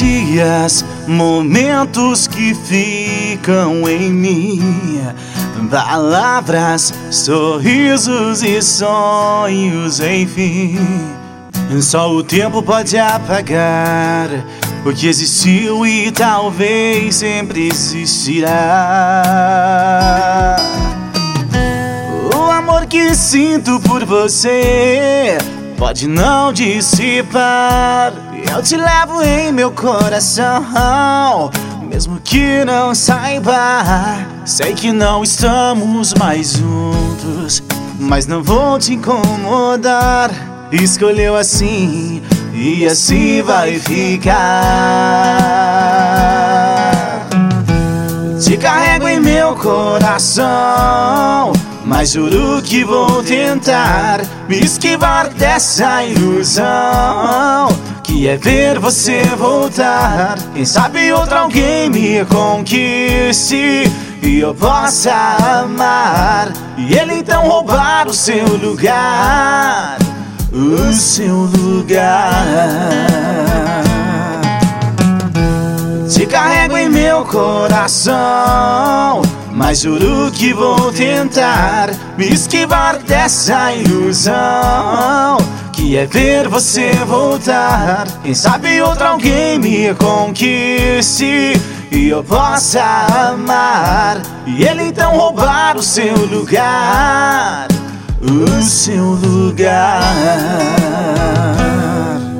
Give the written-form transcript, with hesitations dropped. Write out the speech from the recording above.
dias, momentos que ficam em mim, palavras, sorrisos e sonhos, enfim. Só o tempo pode apagar o que existiu e talvez sempre existirá. O amor que sinto por você pode não dissipar. Eu te levo em meu coração, mesmo que não saiba. Sei que não estamos mais juntos, mas não vou te incomodar. Escolheu assim e assim vai ficar. Te carrego em meu coração, mas juro que vou tentar me esquivar dessa ilusão, que é ver você voltar. Quem sabe outro alguém me conquiste e eu possa amar, e ele então roubar o seu lugar, o seu lugar. Te carrego em meu coração, mas juro que vou tentar me esquivar dessa ilusão, que é ver você voltar. Quem sabe outro alguém me conquiste e eu possa amar, e ele então roubar o seu lugar, o seu lugar.